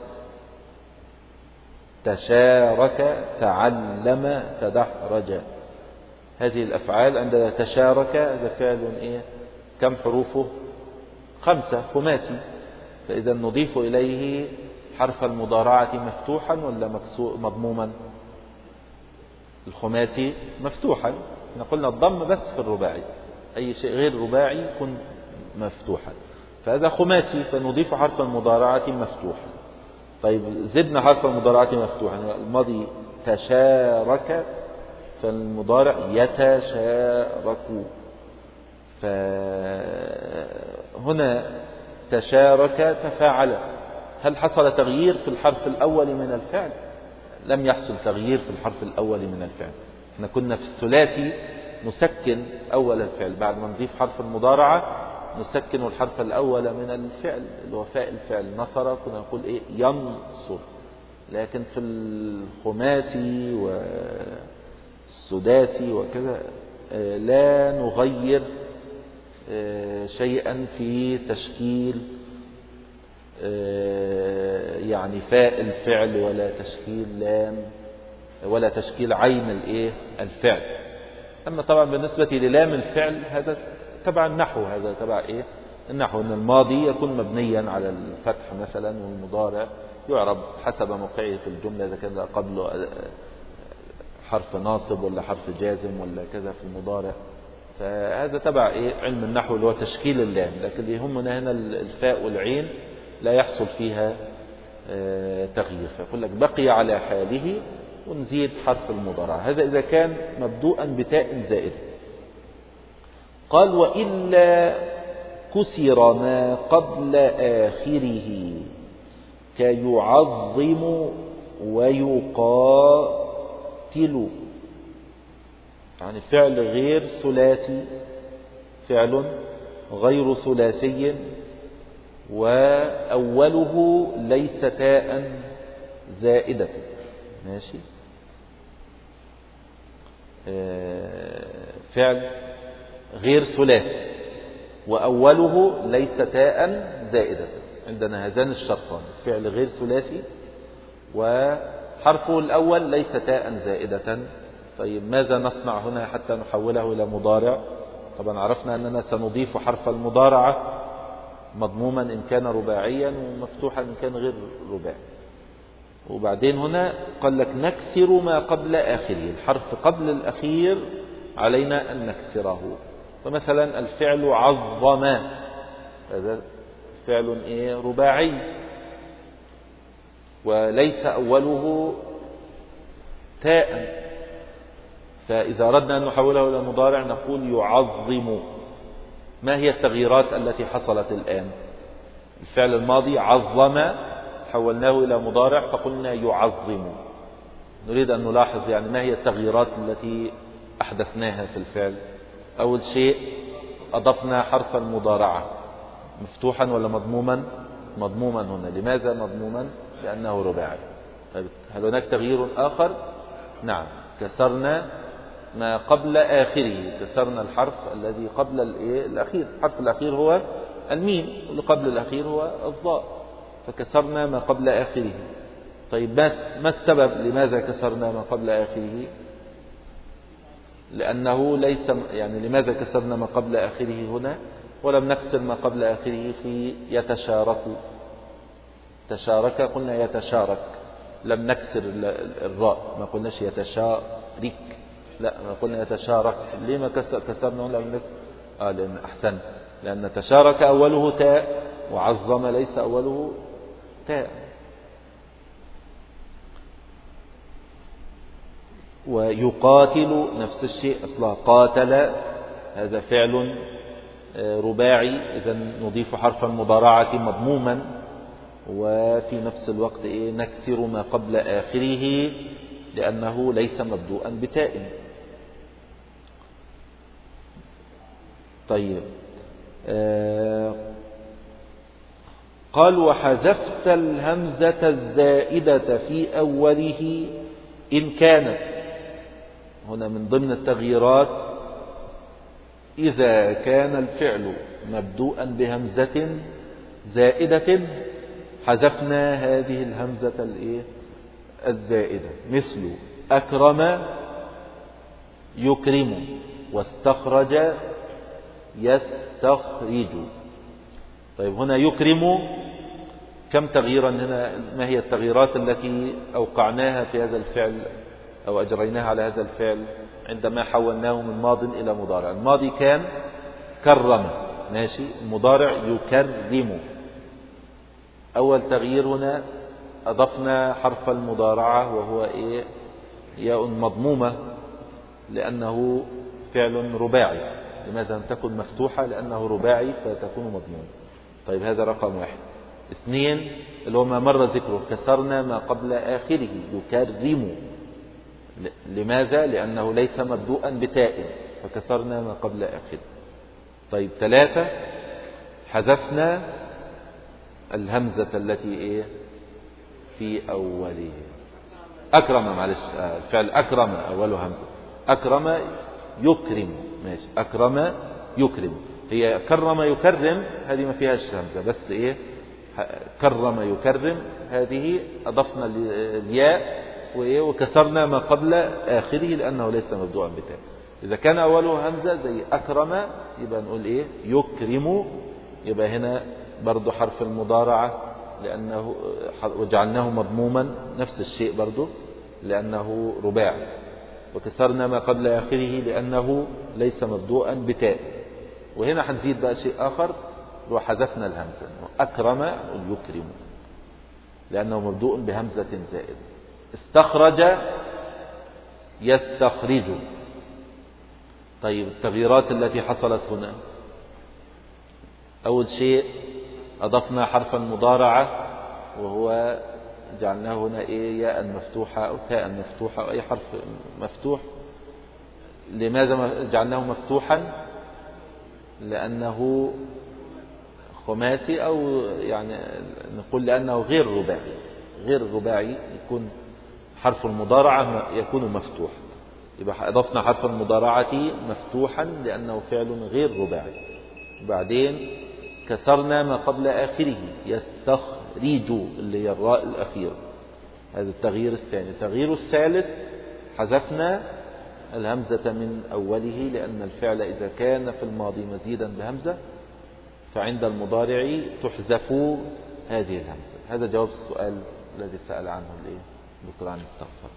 تشارك، تعلم، تدحرج. هذه الأفعال عندما تشارك هذا فعل كم حروفه؟ 5، خماسي. فإذا نضيف إليه حرف المضارعة مفتوحا ولا مضموما؟ الخماسي مفتوحا. قلنا الضم بس في الرباعي، أي شيء غير رباعي يكون مفتوحا. فهذا خماسي فنضيف حرف المضارعة مفتوحا. طيب زدنا حرف المضارعة مفتوحا، الماضي تشارك، فالمضارع يتشارك. فهنا تشارك تفاعل. هل حصل تغيير في الحرف الأول من الفعل؟ لم يحصل تغيير في الحرف الأول من الفعل. احنا كنا في الثلاثي نسكن أول الفعل، بعد ما نضيف حرف المضارعة نسكن الحرف الأول من الفعل اللي هو فاء الفعل. نصر كنا نقول ينصر. لكن في الخماسي والسداسي وكذا لا نغير شيئا في تشكيل يعني فاء الفعل، ولا تشكيل لام، ولا تشكيل عين الفعل. أما طبعا بالنسبة للام الفعل هذا تبع النحو، هذا تبع النحو، أن الماضي يكون مبنيا على الفتح مثلا، والمضارع يعرب حسب موقعه في الجملة، إذا كان قبله حرف ناصب ولا حرف جازم ولا كذا في المضارع. فهذا تبع علم النحو اللي هو تشكيل اللام. لكن اللي يهمنا هنا الفاء والعين لا يحصل فيها تغيير. فيقول لك بقي على حاله ونزيد حرف المضارع. هذا إذا كان مبدوءا بتاء زائدة. قال وإلا كسر ما قبل آخره كيعظم ويقاتل. يعني فعل غير ثلاثي، فعل غير ثلاثي وأوله ليس تاء زائدة. ماشي. فعل غير ثلاثي وأوله ليس تاء زائدة. عندنا هذان الشرطان، فعل غير ثلاثي وحرفه الأول ليس تاء زائدة. طيب ماذا نصنع هنا حتى نحوله إلى مضارع؟ طبعا عرفنا أننا سنضيف حرف المضارعة مضموما إن كان رباعيا ومفتوحا إن كان غير رباعي. وبعدين هنا قال لك نكسر ما قبل آخره، الحرف قبل الأخير علينا أن نكسره. فمثلا الفعل عظم، هذا فعل رباعي، وليس أوله تاء، فإذا أردنا أن نحوله إلى مضارع نقول يعظم. ما هي التغييرات التي حصلت الآن؟ الفعل الماضي عظم حولناه إلى مضارع فقلنا يعظم. نريد أن نلاحظ يعني ما هي التغييرات التي أحدثناها في الفعل. أول شيء أضفنا حرف المضارعة مفتوحا ولا مضموما؟ مضموما هنا. لماذا مضموما؟ لأنه رباعي. طيب هل هناك تغيير آخر؟ نعم، كسرنا ما قبل آخره، كسرنا الحرف الذي قبل الأخير. الحرف الأخير هو الميم واللي قبل الأخير هو الضاء، فكسرنا ما قبل آخره. طيب ما السبب لماذا كسرنا ما قبل آخره؟ لأنه ليس يعني لماذا كسرنا ما قبل آخره هنا ولم نكسر ما قبل آخره في يتشارك؟ تشارك قلنا يتشارك، لم نكسر الراء، ما قلناش يتشارك، لا ما قلنا يتشارك. ليه ما كسرنا لم نكسر؟ لأن أحسن، لأن تشارك أوله تاء وعظم ليس أوله تاء. ويقاتل نفس الشيء، أصلا قاتل هذا فعل رباعي، إذا نضيف حرف المضارعة مضموما وفي نفس الوقت نكسر ما قبل آخره لأنه ليس مبدوءا بتاء. طيب قال وحذفت الهمزة الزائدة في أوله إن كانت. هنا من ضمن التغييرات إذا كان الفعل مبدوءا بهمزة زائدة حذفنا هذه الهمزة الزائدة، مثل أكرم يكرم واستخرج يستخرج. طيب هنا يكرم كم تغييرا هنا؟ ما هي التغييرات التي أوقعناها في هذا الفعل أو أجريناها على هذا الفعل عندما حولناه من ماض إلى مضارع؟ الماضي كان كرم، ماشي، المضارع يكرم. أول تغيير هنا أضفنا حرف المضارعة وهو ياء مضمومة لأنه فعل رباعي. لماذا لم تكن مفتوحة؟ لأنه رباعي فتكون مضمومة. طيب هذا رقم واحد. اثنين اللي هو ما مر ذكره، كسرنا ما قبل آخره يكرم. لماذا؟ لأنه ليس مبدوءا بتاء فكسرنا ما قبل آخره. طيب ثلاثة حذفنا الهمزة التي في أوله. أكرم، معلش، الفعل أكرم أوله همزة. أكرم يكرم، ماشي، أكرم يكرم. هي كرم يكرم هذه ما فيهاش همزة، بس كرم يكرم هذه أضفنا الياء وكسرنا ما قبل آخره لأنه ليس مبدوءا بتاء. إذا كان أوله همزة زي أكرم يبقى نقول يكرم، يبقى هنا برضو حرف المضارعة لأنه وجعلناه مضموما نفس الشيء برضو لأنه رباعي، وكسرنا ما قبل آخره لأنه ليس مبدوءا بتاء. وهنا هنزيد بقى شيء آخر وحذفنا الهمزة. أكرم يكرم لأنه مبدوء بهمزة زائد. استخرج يستخرج. طيب التغييرات التي حصلت هنا، أول شيء أضفنا حرف المضارعة وهو جعلناه هنا ياء مفتوحة أو تاء مفتوحة أو أي حرف مفتوح. لماذا جعلناه مفتوحا؟ لأنه خماسي، أو يعني نقول لأنه غير رباعي. غير الرباعي يكون حرف المضارعة يكون مفتوح، يبقى أضفنا حرف المضارعة مفتوحا لأنه فعل غير رباعي. بعدين كسرنا ما قبل آخره يستخرج اللي هي الراء الأخيرة. هذا التغيير الثاني. التغيير الثالث حذفنا الهمزة من أوله لأن الفعل إذا كان في الماضي مزيدا بهمزة فعند المضارع تحذف هذه الهمزة. هذا جواب السؤال الذي سأل عنه الدكتور عن استغفر.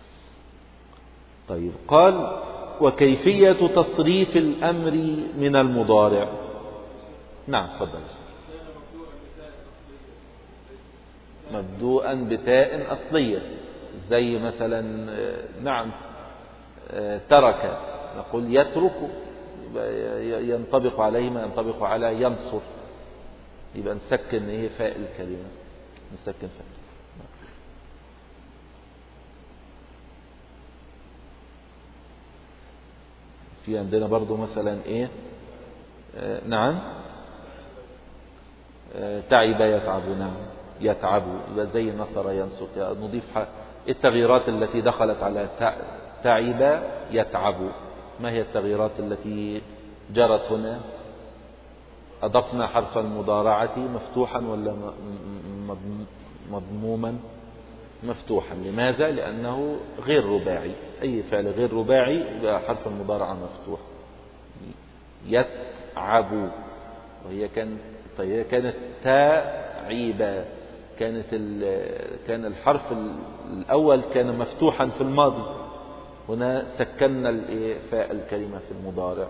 طيب قال وكيفية تصريف الأمر من المضارع. نعم تفضل. مبدوءا بتاء أصلية، زي مثلا نعم ترك، نقول يترك، ينطبق عليه ما ينطبق على ينصر، يبقى نسكن ايه فاء الكلمة، نسكن فاء. في عندنا برضو مثلا ايه نعم تعب يتعب، نعم يتعب، يبقى زي نصر ينصر. نضيف التغييرات التي دخلت على تعب يتعب. ما هي التغييرات التي جرت هنا؟ أضفنا حرف المضارعة مفتوحا ولا مضموما؟ مفتوحا. لماذا؟ لأنه غير رباعي، أي فعل غير رباعي يبقى حرف المضارعة مفتوح. يتعب، وهي كانت تاعيبا، كان الحرف الأول كان مفتوحا في الماضي، هنا سكننا فاء الكلمة في المضارع،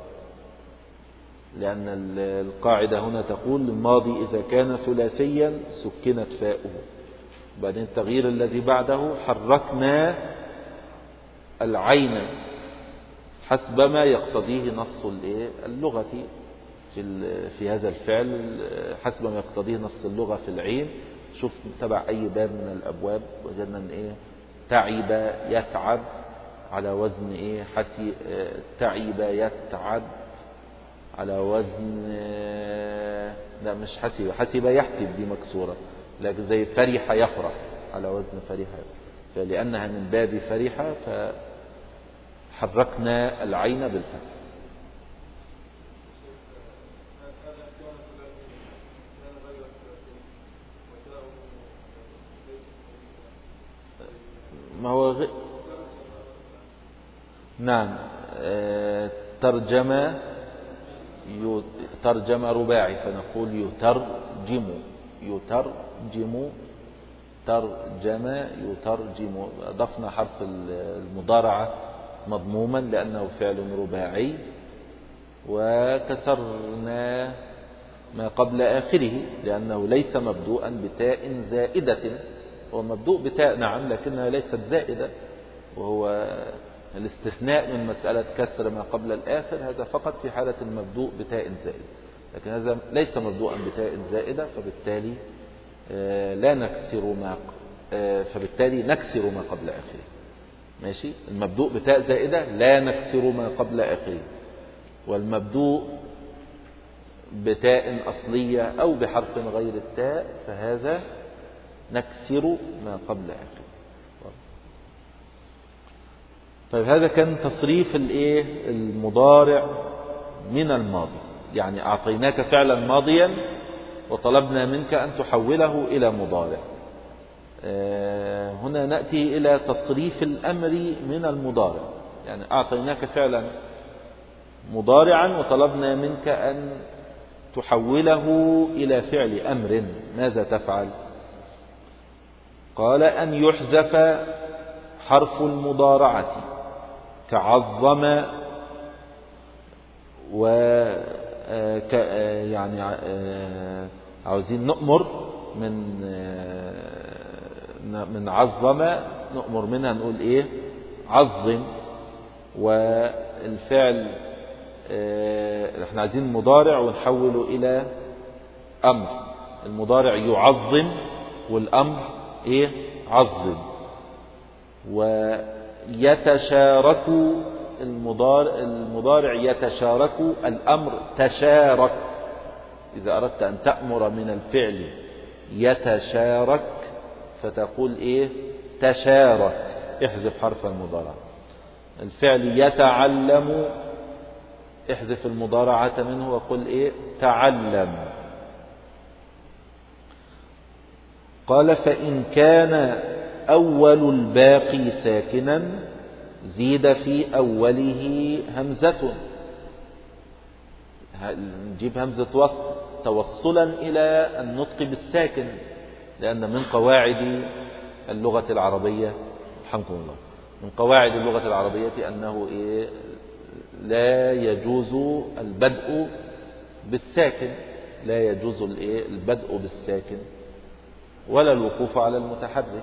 لأن القاعدة هنا تقول الماضي إذا كان ثلاثيا سكنت فاؤه. بعدين التغيير الذي بعده حركنا العين حسب ما يقتضيه نص اللغة في هذا الفعل، حسب ما يقتضيه نص اللغة في العين. شوف تبع أي باب من الأبواب وجدنا تعب يتعب على وزن تعب يتعب على وزن لا مش حسب يحسب، دي مكسورة، لكن زي فرح يفرح على وزن فرح، فلأنها من باب فرح فحركنا العين بالفتح. ما هو نعم ترجم رباعي، فنقول يترجم ترجم يترجم. أضفنا حرف المضارعة مضموما لأنه فعل رباعي، وكسرنا ما قبل آخره لأنه ليس مبدوءا بتاء زائدة. هو مبدوء بتاء نعم، لكنها ليست زائدة، وهو الاستثناء من مسألة كسر ما قبل الآخر هذا فقط في حالة المبدوء بتاء زائد، لكن هذا ليس مبدوءا بتاء زائدة، فبالتالي فبالتالي نكسر ما قبل آخره. ماشي، المبدوء بتاء زائدة لا نكسر ما قبل آخره، والمبدوء بتاء أصلية أو بحرف غير التاء فهذا نكسر ما قبل آخره. طيب هذا كان تصريف المضارع من الماضي، يعني أعطيناك فعلا ماضيا وطلبنا منك أن تحوله إلى مضارع. هنا نأتي إلى تصريف الأمر من المضارع، يعني أعطيناك فعلا مضارعا وطلبنا منك أن تحوله إلى فعل أمر، ماذا تفعل؟ قال أن يحذف حرف المضارعة كعظم يعني عاوزين نؤمر من عظم، نؤمر منها نقول عظم. والفعل احنا عايزين مضارع ونحوله إلى أمر، المضارع يعظم والأمر عظم. ويتشارك المضارع يتشارك، الأمر تشارك. إذا أردت أن تأمر من الفعل يتشارك فتقول تشارك، احذف حرف المضارع. الفعل يتعلم احذف المضارعة منه وقل تعلم. قال فإن كان أول الباقي ساكنا زيد في أوله همزة، نجيب همزة وصل توصلا إلى النطق بالساكن، لأن من قواعد اللغة العربية رحمكم الله، من قواعد اللغة العربية أنه لا يجوز البدء بالساكن، لا يجوز البدء بالساكن. ولا الوقوف على المتحرك.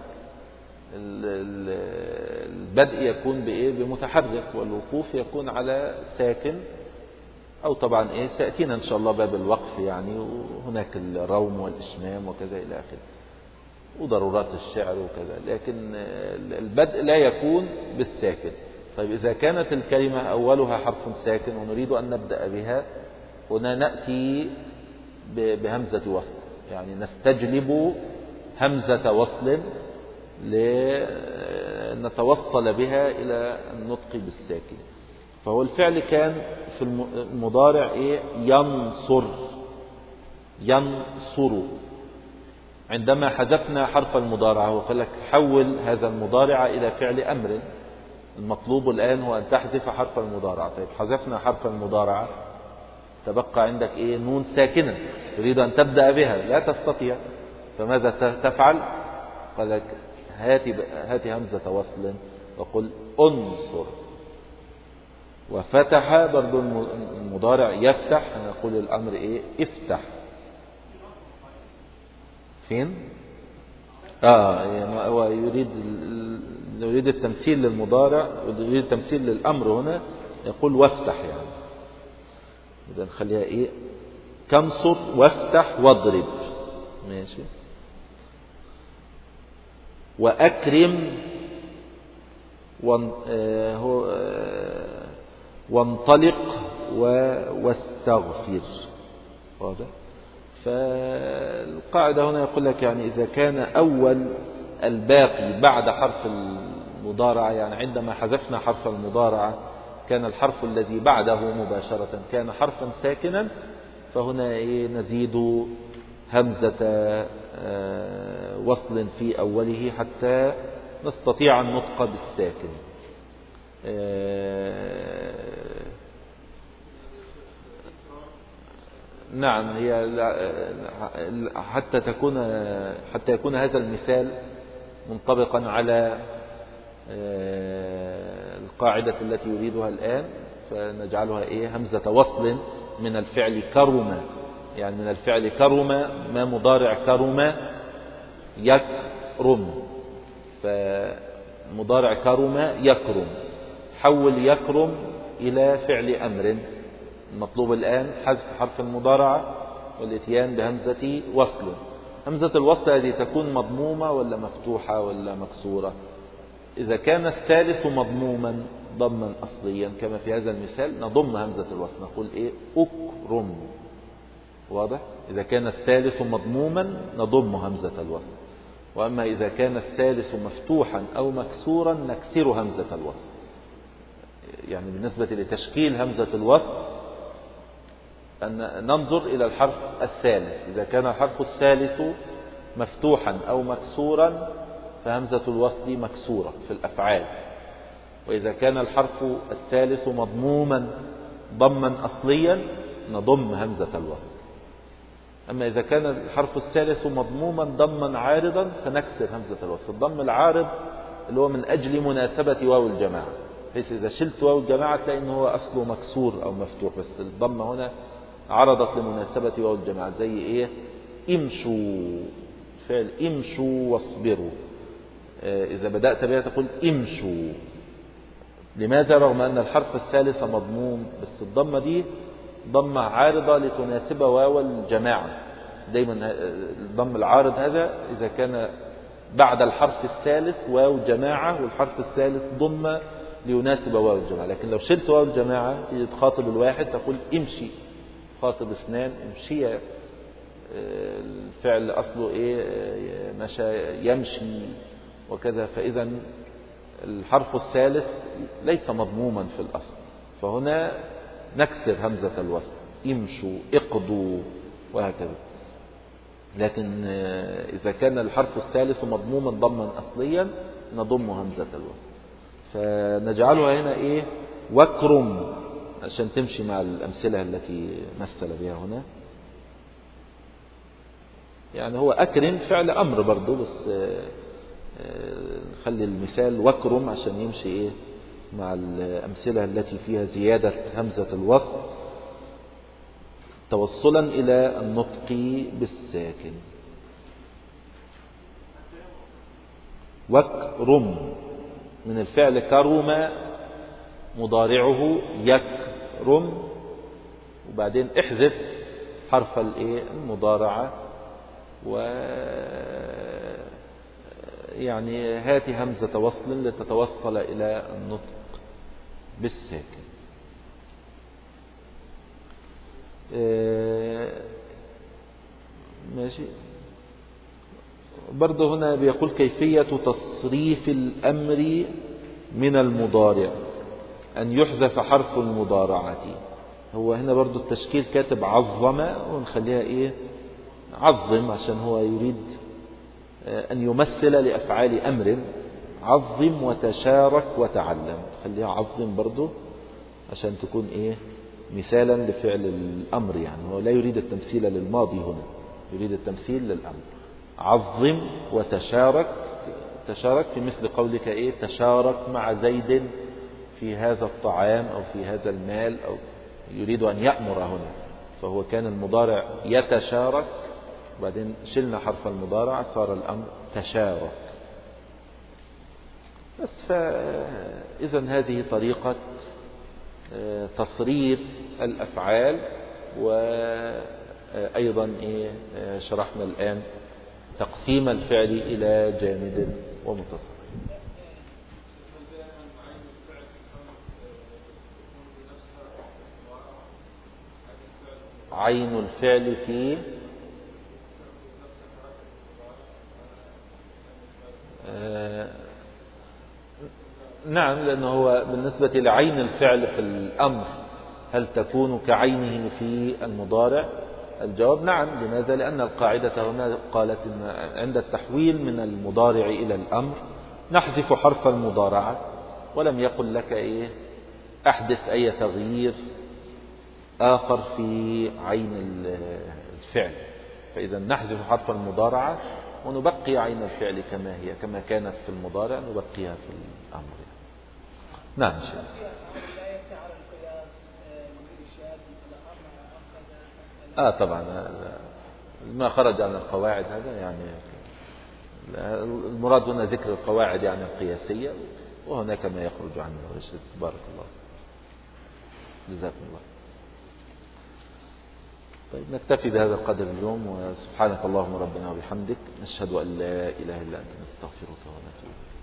البدء يكون بإيه؟ بمتحرك، والوقوف يكون على ساكن، أو طبعا إيه سيأتينا إن شاء الله باب الوقف يعني، وهناك الروم والإشمام وكذا إلى آخره، وضرورات الشعر وكذا. لكن البدء لا يكون بالساكن. طيب إذا كانت الكلمة أولها حرف ساكن ونريد أن نبدأ بها، هنا نأتي بهمزة وصل، يعني نستجلب همزة وصل لنتوصل بها إلى النطق بالساكن. فهو الفعل كان في المضارع إيه؟ ينصر، ينصر. عندما حذفنا حرف المضارعة وقال لك حول هذا المضارع إلى فعل أمر، المطلوب الآن هو أن تحذف حرف المضارعة. طيب حذفنا حرف المضارعة، تبقى عندك إيه؟ نون ساكنة تريد أن تبدأ بها، لا تستطيع، فماذا تفعل؟ قال لك هات همزة وصل وقل أنصر. وفتح برضو المضارع يفتح، نقول الأمر إيه؟ افتح. فين؟ يعني هو يريد التمثيل للمضارع، يريد التمثيل للأمر هنا، يقول وافتح يعني. إذا نخليها إيه؟ كنصر وافتح واضرب. ماشي. وأكرم وانطلق واستغفر. واضح؟ فالقاعدة هنا يقول لك يعني إذا كان أول الباقي بعد حرف المضارعة، يعني عندما حذفنا حرف المضارعة كان الحرف الذي بعده مباشرة كان حرفا ساكنا، فهنا إيه؟ نزيد همزة وصل في أوله حتى نستطيع النطق بالساكن. نعم، هي حتى يكون هذا المثال منطبقا على القاعدة التي يريدها الآن، فنجعلها إيه؟ همزة وصل من الفعل كرم، يعني من الفعل كرم، ما مضارع كرم يكرم، فمضارع كرم يكرم، حول يكرم إلى فعل أمر. المطلوب الآن حذف حرف المضارعة والاتيان بهمزة وصل. همزة الوصل هذه تكون مضمومة ولا مفتوحة ولا مكسورة؟ إذا كان الثالث مضموما ضما أصليا كما في هذا المثال نضم همزة الوصل، نقول إيه؟ أكرم. واضح؟ إذا كان الثالث مضموما نضم همزة الوصل. وأما إذا كان الثالث مفتوحا أو مكسورا نكسر همزة الوصل. يعني بالنسبة لتشكيل همزة الوصل أن ننظر إلى الحرف الثالث، إذا كان الحرف الثالث مفتوحا أو مكسورا فهمزة الوصل مكسورة في الأفعال، وإذا كان الحرف الثالث مضموما ضما أصليا نضم همزة الوصل. أما إذا كان الحرف الثالث مضموما ضما عارضا فنكسر همزة الوصل. الضم العارض اللي هو من أجل مناسبة واو الجماعة، بحيث إذا شلت واو الجماعة تلاقي إنه هو أصله مكسور أو مفتوح، بس الضم هنا عرضت لمناسبة واو الجماعة. زي إيه؟ امشوا، فعل امشوا واصبروا، إذا بدأت بها تقول امشوا. لماذا؟ رغم أن الحرف الثالث مضموم، بس الضمة دي ضمة عارضة لتناسب واو الجماعة. دايما الضم العارض هذا إذا كان بعد الحرف الثالث واو جماعة والحرف الثالث ضمة ليناسب واو الجماعة. لكن لو شلت واو الجماعة تيجي تخاطب الواحد تقول امشي، خاطب اثنان امشي، الفعل أصله إيه؟ مشى يمشي وكذا. فإذا الحرف الثالث ليس مضموما في الأصل، فهنا نكسر همزة الوصل، امشوا اقضوا وهكذا. لكن إذا كان الحرف الثالث مضموما ضما أصليا نضم همزة الوصل، فنجعلها هنا إيه؟ وكرم، عشان تمشي مع الأمثلة التي مثل بها هنا. يعني هو أكرم فعل أمر برضو، بس خلي المثال وكرم عشان يمشي إيه مع الأمثلة التي فيها زيادة همزة الوصل توصلا إلى النطق بالساكن. وكرم من الفعل كرم مضارعه يكرم، وبعدين احذف حرف المضارعة، و يعني هات همزة وصل لتتوصل إلى النطق بالساكن. ماشي. برضه هنا بيقول كيفية تصريف الأمر من المضارع أن يحذف حرف المضارعة. هو هنا برضه التشكيل كاتب عظم، ونخليها عظم، عشان هو يريد أن يمثل لأفعال أمر. عظم وتشارك وتعلم، خليها عظم برضه عشان تكون مثالا لفعل الأمر. يعني هو لا يريد التمثيل للماضي هنا، يريد التمثيل للأمر. عظم وتشارك، تشارك في مثل قولك تشارك مع زيد في هذا الطعام أو في هذا المال، أو يريد أن يأمر هنا، فهو كان المضارع يتشارك، وبعدين شلنا حرف المضارع صار الأمر تشارك. بس فإذا هذه طريقة تصريف الأفعال. وأيضا شرحنا الآن تقسيم الفعل إلى جامد ومتصرف. عين الفعل في نعم، لأنه هو بالنسبة لعين الفعل في الأمر هل تكون كعينه في المضارع؟ الجواب نعم. لماذا؟ لأن القاعدة هنا قالت إن عند التحويل من المضارع إلى الأمر نحذف حرف المضارعة، ولم يقل لك أحدث أي تغيير آخر في عين الفعل. فإذا نحذف حرف المضارعة ونبقي عين الفعل كما هي، كما كانت في المضارع نبقيها في الأمر. نعم شيء. طبعا ما خرج عن القواعد هذا، يعني المراد هنا ذكر القواعد يعني القياسية، وهناك ما يخرج عنه. بارك الله، جزاكم الله. طيب نكتفي بهذا القدر اليوم، وسبحانك اللهم ربنا وبحمدك، نشهد أن لا إله إلا أنت، نستغفرك ونتوب إليك.